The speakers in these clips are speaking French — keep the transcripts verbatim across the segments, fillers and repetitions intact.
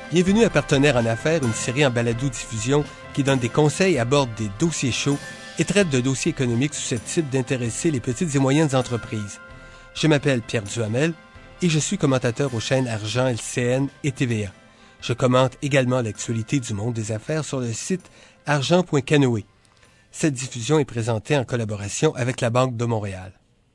Bienvenue à Partenaires en affaires, une série en balado-diffusion qui donne des conseils, aborde des dossiers chauds et traite de dossiers économiques susceptibles d'intéresser les petites et moyennes entreprises. Je m'appelle Pierre Duhamel et je suis commentateur aux chaînes Argent, L C N et T V A. Je commente également l'actualité du monde des affaires sur le site argent point canoë. Cette diffusion est présentée en collaboration avec la Banque de Montréal.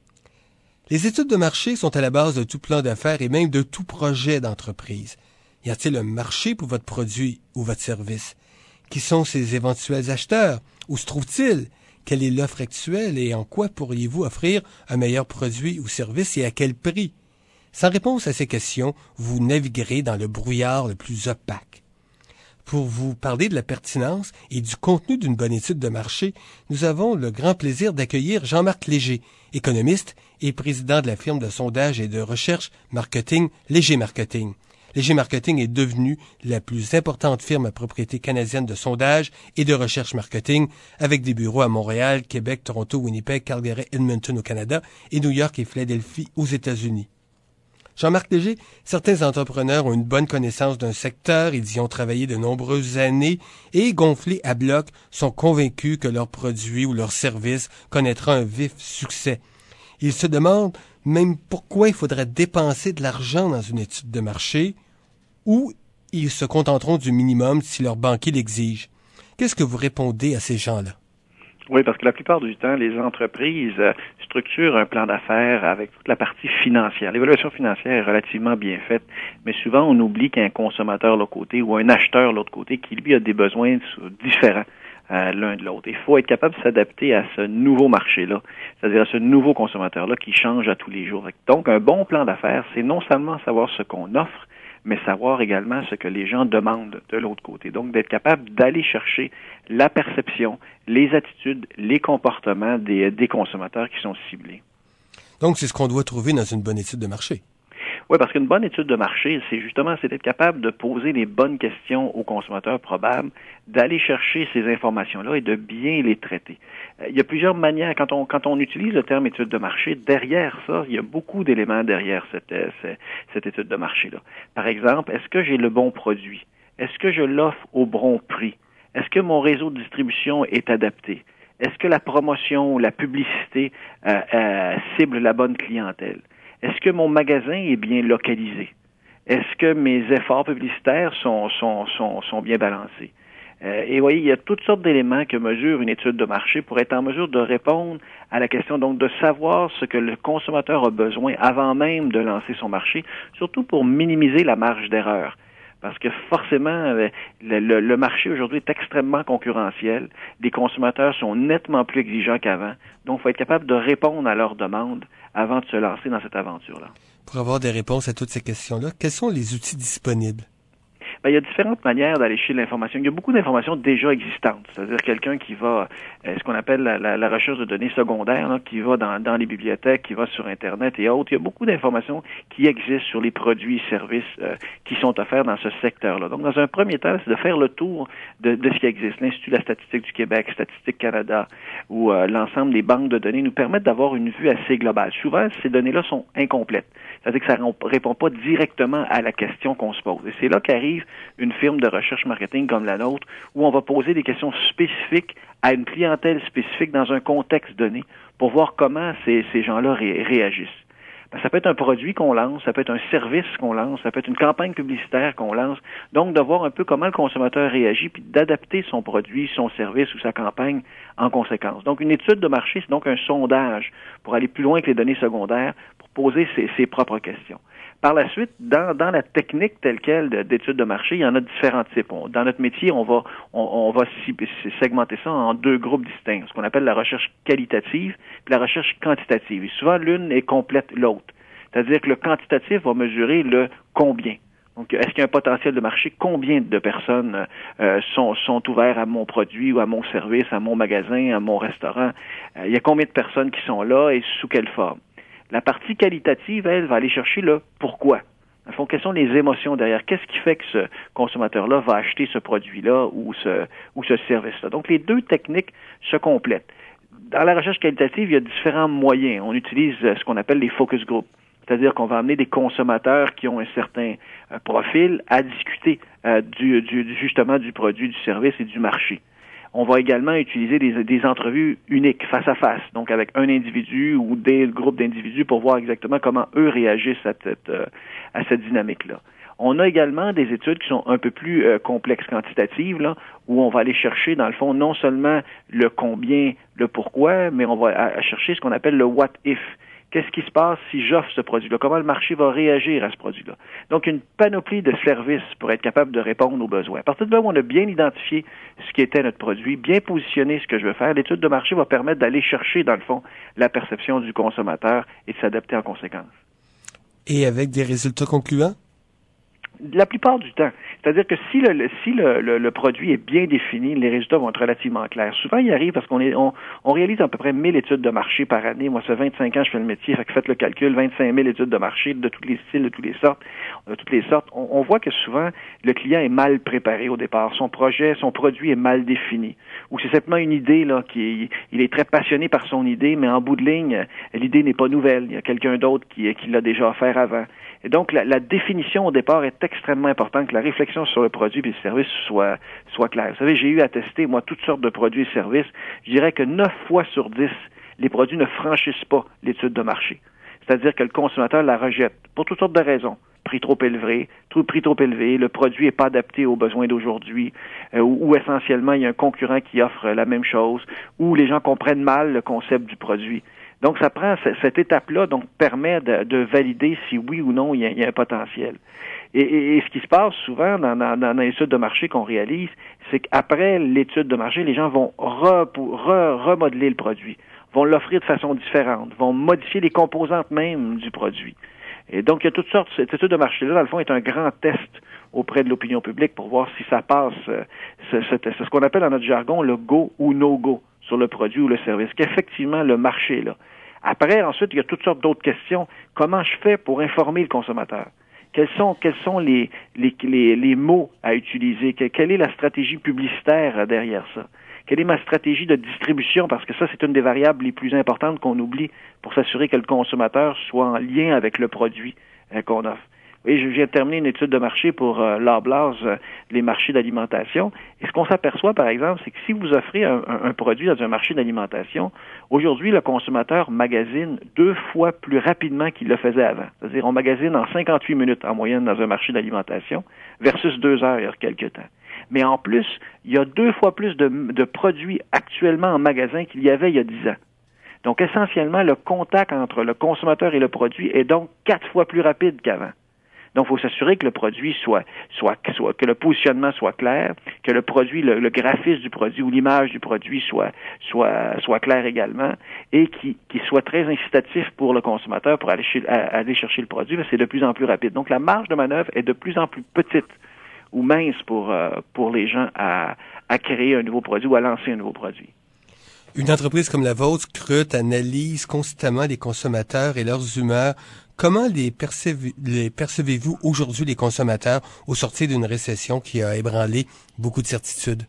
Les études de marché sont à la base de tout plan d'affaires et même de tout projet d'entreprise. Y a-t-il un marché pour votre produit ou votre service? Qui sont ses éventuels acheteurs? Où se trouve-t-il? Quelle est l'offre actuelle et en quoi pourriez-vous offrir un meilleur produit ou service et à quel prix? Sans réponse à ces questions, vous naviguerez dans le brouillard le plus opaque. Pour vous parler de la pertinence et du contenu d'une bonne étude de marché, nous avons le grand plaisir d'accueillir Jean-Marc Léger, économiste et président de la firme de sondage et de recherche marketing Léger Marketing. Léger Marketing est devenu la plus importante firme à propriété canadienne de sondage et de recherche marketing, avec des bureaux à Montréal, Québec, Toronto, Winnipeg, Calgary, Edmonton au Canada et New York et Philadelphie aux États-Unis. Jean-Marc Léger, certains entrepreneurs ont une bonne connaissance d'un secteur, ils y ont travaillé de nombreuses années et, gonflés à bloc, sont convaincus que leur produit ou leur service connaîtra un vif succès. Ils se demandent même pourquoi il faudrait dépenser de l'argent dans une étude de marché ou ils se contenteront du minimum si leur banquier l'exige. Qu'est-ce que vous répondez à ces gens-là? Oui, parce que la plupart du temps, les entreprises euh, structurent un plan d'affaires avec toute la partie financière. L'évaluation financière est relativement bien faite, mais souvent on oublie qu'il y a un consommateur de l'autre côté ou un acheteur de l'autre côté qui, lui, a des besoins différents euh, l'un de l'autre. Il faut être capable de s'adapter à ce nouveau marché-là, c'est-à-dire à ce nouveau consommateur-là qui change à tous les jours. Donc, un bon plan d'affaires, c'est non seulement savoir ce qu'on offre, mais savoir également ce que les gens demandent de l'autre côté. Donc, d'être capable d'aller chercher la perception, les attitudes, les comportements des, des consommateurs qui sont ciblés. Donc, c'est ce qu'on doit trouver dans une bonne étude de marché. Oui, parce qu'une bonne étude de marché, c'est justement c'est d'être capable de poser les bonnes questions aux consommateurs probables, d'aller chercher ces informations-là et de bien les traiter. Euh, il y a plusieurs manières. Quand on quand on utilise le terme étude de marché, derrière ça, il y a beaucoup d'éléments derrière cette, cette, cette étude de marché-là. Par exemple, est-ce que j'ai le bon produit? Est-ce que je l'offre au bon prix? Est-ce que mon réseau de distribution est adapté? Est-ce que la promotion ou la publicité euh, euh, cible la bonne clientèle? Est-ce que mon magasin est bien localisé? Est-ce que mes efforts publicitaires sont, sont, sont, sont bien balancés? Euh, et vous voyez, il y a toutes sortes d'éléments que mesure une étude de marché pour être en mesure de répondre à la question, donc de savoir ce que le consommateur a besoin avant même de lancer son marché, surtout pour minimiser la marge d'erreur. Parce que forcément, le, le, le marché aujourd'hui est extrêmement concurrentiel. Les consommateurs sont nettement plus exigeants qu'avant. Donc, il faut être capable de répondre à leurs demandes avant de se lancer dans cette aventure-là. Pour avoir des réponses à toutes ces questions-là, quels sont les outils disponibles? Ben, il y a différentes manières d'aller chercher l'information. Il y a beaucoup d'informations déjà existantes, c'est-à-dire quelqu'un qui va, euh, ce qu'on appelle la, la, la recherche de données secondaires, là, qui va dans, dans les bibliothèques, qui va sur Internet et autres. Il y a beaucoup d'informations qui existent sur les produits et services euh, qui sont offerts dans ce secteur-là. Donc, dans un premier temps, c'est de faire le tour de, de ce qui existe. L'Institut de la statistique du Québec, Statistique Canada, ou euh, l'ensemble des banques de données nous permettent d'avoir une vue assez globale. Souvent, ces données-là sont incomplètes. C'est-à-dire que ça ne répond pas directement à la question qu'on se pose. Et c'est là qu'arrive une firme de recherche marketing comme la nôtre, où on va poser des questions spécifiques à une clientèle spécifique dans un contexte donné pour voir comment ces, ces gens-là ré, réagissent. Ben, ça peut être un produit qu'on lance, ça peut être un service qu'on lance, ça peut être une campagne publicitaire qu'on lance. Donc, de voir un peu comment le consommateur réagit, puis d'adapter son produit, son service ou sa campagne en conséquence. Donc, une étude de marché, c'est donc un sondage pour aller plus loin que les données secondaires, pour poser ses, ses propres questions. Par la suite, dans, dans la technique telle quelle d'études de marché, il y en a différents types. On, dans notre métier, on va on, on va segmenter ça en deux groupes distincts, ce qu'on appelle la recherche qualitative et la recherche quantitative. Et souvent, l'une est complète l'autre. C'est-à-dire que le quantitatif va mesurer le combien. Donc, est-ce qu'il y a un potentiel de marché? Combien de personnes euh, sont, sont ouvertes à mon produit ou à mon service, à mon magasin, à mon restaurant? Euh, il y a combien de personnes qui sont là et sous quelle forme? La partie qualitative, elle, va aller chercher le pourquoi. En fond, quelles sont les émotions derrière? Qu'est-ce qui fait que ce consommateur-là va acheter ce produit-là ou ce, ou ce service-là? Donc, les deux techniques se complètent. Dans la recherche qualitative, il y a différents moyens. On utilise ce qu'on appelle les focus groups. C'est-à-dire qu'on va amener des consommateurs qui ont un certain euh, profil à discuter euh, du, du, justement du produit, du service et du marché. On va également utiliser des, des entrevues uniques, face à face, donc avec un individu ou des groupes d'individus pour voir exactement comment eux réagissent à cette, euh, à cette dynamique-là. On a également des études qui sont un peu plus euh, complexes, quantitatives, là, où on va aller chercher, dans le fond, non seulement le combien, le pourquoi, mais on va à, à chercher ce qu'on appelle le what if. Qu'est-ce qui se passe si j'offre ce produit-là? Comment le marché va réagir à ce produit-là? Donc, une panoplie de services pour être capable de répondre aux besoins. À partir de là où on a bien identifié ce qui était notre produit, bien positionné ce que je veux faire, l'étude de marché va permettre d'aller chercher, dans le fond, la perception du consommateur et de s'adapter en conséquence. Et avec des résultats concluants? La plupart du temps. C'est-à-dire que si le, le si le, le, le produit est bien défini, les résultats vont être relativement clairs. Souvent, il arrive parce qu'on est on, on réalise à peu près mille études de marché par année. Moi, ça fait vingt-cinq ans que je fais le métier, fait que faites le calcul, vingt-cinq mille études de marché de tous les styles, de toutes les sortes, de toutes les sortes. On, on voit que souvent, le client est mal préparé au départ. Son projet, son produit est mal défini. Ou c'est simplement une idée, là, qui est, il est très passionné par son idée, mais en bout de ligne, l'idée n'est pas nouvelle. Il y a quelqu'un d'autre qui, qui l'a déjà offert avant. Et donc, la, la définition au départ est extrêmement importante, que la réflexion sur le produit et le service soit, soit claire. Vous savez, j'ai eu à tester, moi, toutes sortes de produits et services. Je dirais que neuf fois sur dix, les produits ne franchissent pas l'étude de marché. C'est-à-dire que le consommateur la rejette pour toutes sortes de raisons. Prix trop élevé, tout prix trop élevé, le produit n'est pas adapté aux besoins d'aujourd'hui, euh, ou, ou essentiellement, il y a un concurrent qui offre la même chose, ou les gens comprennent mal le concept du produit. Donc, ça prend cette étape-là, donc permet de, de valider si oui ou non il y a, il y a un potentiel. Et, et, et ce qui se passe souvent dans, dans, dans l'étude de marché qu'on réalise, c'est qu'après l'étude de marché, les gens vont re, re, remodeler le produit, vont l'offrir de façon différente, vont modifier les composantes même du produit. Et donc, il y a toutes sortes, cette étude de marché-là, dans le fond, est un grand test auprès de l'opinion publique pour voir si ça passe, c'est ce, ce, ce qu'on appelle dans notre jargon le go ou no go sur le produit ou le service, qu'effectivement le marché là. Après, ensuite, il y a toutes sortes d'autres questions. Comment je fais pour informer le consommateur? Quels sont, quels sont les, les, les, les mots à utiliser? Quelle est la stratégie publicitaire derrière ça? Quelle est ma stratégie de distribution? Parce que ça, c'est une des variables les plus importantes qu'on oublie pour s'assurer que le consommateur soit en lien avec le produit euh, qu'on offre. Oui, je viens de terminer une étude de marché pour euh, Loblaws, euh, les marchés d'alimentation. Et ce qu'on s'aperçoit, par exemple, c'est que si vous offrez un, un, un produit dans un marché d'alimentation, aujourd'hui, le consommateur magasine deux fois plus rapidement qu'il le faisait avant. C'est-à-dire, on magasine en cinquante-huit minutes en moyenne dans un marché d'alimentation versus deux heures il y a quelques temps. Mais en plus, il y a deux fois plus de, de produits actuellement en magasin qu'il y avait il y a dix ans. Donc, essentiellement, le contact entre le consommateur et le produit est donc quatre fois plus rapide qu'avant. Donc, il faut s'assurer que le produit soit, soit, soit, que le positionnement soit clair, que le produit, le, le graphisme du produit ou l'image du produit soit, soit, soit clair également, et qui, qui soit très incitatif pour le consommateur pour aller, chez, à, aller chercher le produit, mais c'est de plus en plus rapide. Donc, la marge de manœuvre est de plus en plus petite ou mince pour, euh, pour les gens à, à créer un nouveau produit ou à lancer un nouveau produit. Une entreprise comme la vôtre scrute, analyse constamment les consommateurs et leurs humeurs. Comment les, percevez, les percevez-vous aujourd'hui, les consommateurs, au sortir d'une récession qui a ébranlé beaucoup de certitudes?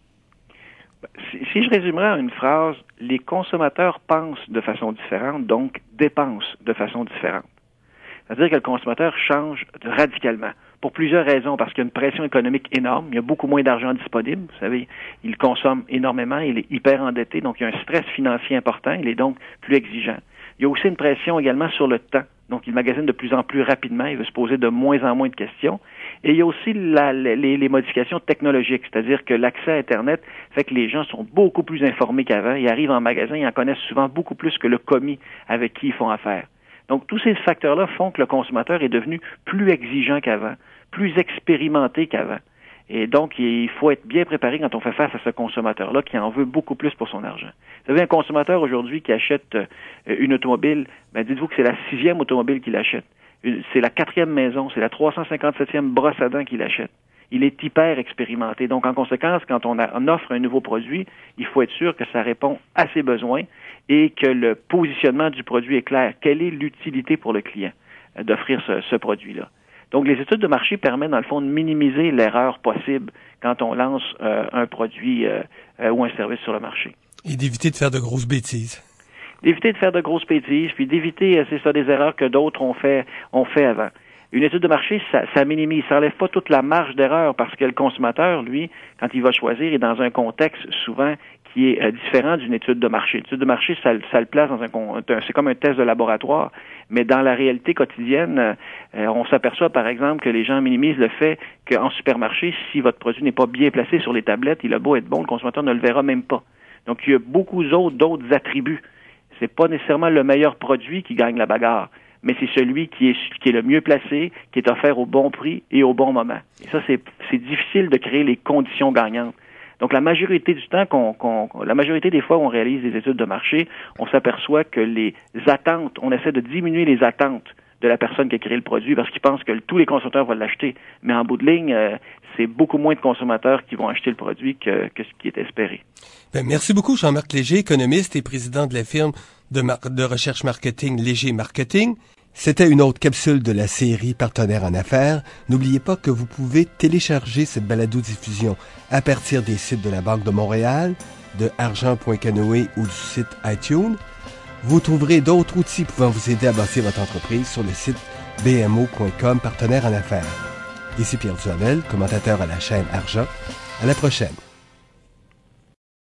Si, si je résumerais en une phrase, les consommateurs pensent de façon différente, donc dépensent de façon différente. C'est-à-dire que le consommateur change radicalement. Pour plusieurs raisons, parce qu'il y a une pression économique énorme, il y a beaucoup moins d'argent disponible, vous savez, il consomme énormément, il est hyper endetté, donc il y a un stress financier important, il est donc plus exigeant. Il y a aussi une pression également sur le temps, donc il magasine de plus en plus rapidement, il veut se poser de moins en moins de questions. Et il y a aussi la, les, les modifications technologiques, c'est-à-dire que l'accès à Internet fait que les gens sont beaucoup plus informés qu'avant, ils arrivent en magasin, ils en connaissent souvent beaucoup plus que le commis avec qui ils font affaire. Donc, tous ces facteurs-là font que le consommateur est devenu plus exigeant qu'avant, plus expérimenté qu'avant. Et donc, il faut être bien préparé quand on fait face à ce consommateur-là qui en veut beaucoup plus pour son argent. Vous savez, un consommateur aujourd'hui qui achète une automobile, ben dites-vous que c'est la sixième automobile qu'il achète. C'est la quatrième maison, c'est la trois cent cinquante-septième brosse à dents qu'il achète. Il est hyper expérimenté. Donc, en conséquence, quand on, a, on offre un nouveau produit, il faut être sûr que ça répond à ses besoins et que le positionnement du produit est clair. Quelle est l'utilité pour le client d'offrir ce, ce produit-là? Donc, les études de marché permettent, dans le fond, de minimiser l'erreur possible quand on lance euh, un produit euh, euh, ou un service sur le marché. Et d'éviter de faire de grosses bêtises. d'éviter de faire de grosses bêtises, puis d'éviter, c'est ça, des erreurs que d'autres ont fait, ont fait avant. Une étude de marché, ça, ça minimise, ça enlève pas toute la marge d'erreur parce que le consommateur, lui, quand il va choisir, est dans un contexte souvent qui est euh, différent d'une étude de marché. L'étude de marché, ça, ça le place dans un, c'est comme un test de laboratoire, mais dans la réalité quotidienne, euh, on s'aperçoit par exemple que les gens minimisent le fait qu'en supermarché, si votre produit n'est pas bien placé sur les tablettes, il a beau être bon, le consommateur ne le verra même pas. Donc il y a beaucoup d'autres, d'autres attributs. C'est pas nécessairement le meilleur produit qui gagne la bagarre, mais c'est celui qui est qui est le mieux placé, qui est offert au bon prix et au bon moment. Et ça, c'est c'est difficile de créer les conditions gagnantes. Donc, la majorité du temps, qu'on, qu'on, la majorité des fois où on réalise des études de marché, on s'aperçoit que les attentes, on essaie de diminuer les attentes de la personne qui a créé le produit parce qu'il pense que tous les consommateurs vont l'acheter. Mais en bout de ligne, euh, c'est beaucoup moins de consommateurs qui vont acheter le produit que, que ce qui est espéré. Bien, merci beaucoup, Jean-Marc Léger, économiste et président de la firme de, mar- de recherche marketing Léger Marketing. C'était une autre capsule de la série Partenaires en affaires. N'oubliez pas que vous pouvez télécharger cette balado-diffusion à partir des sites de la Banque de Montréal, de argent point canoë ou du site iTunes. Vous trouverez d'autres outils pouvant vous aider à bâtir votre entreprise sur le site b m o point com, Partenaires en affaires. Ici Pierre Duhamel, commentateur à la chaîne Argent. À la prochaine.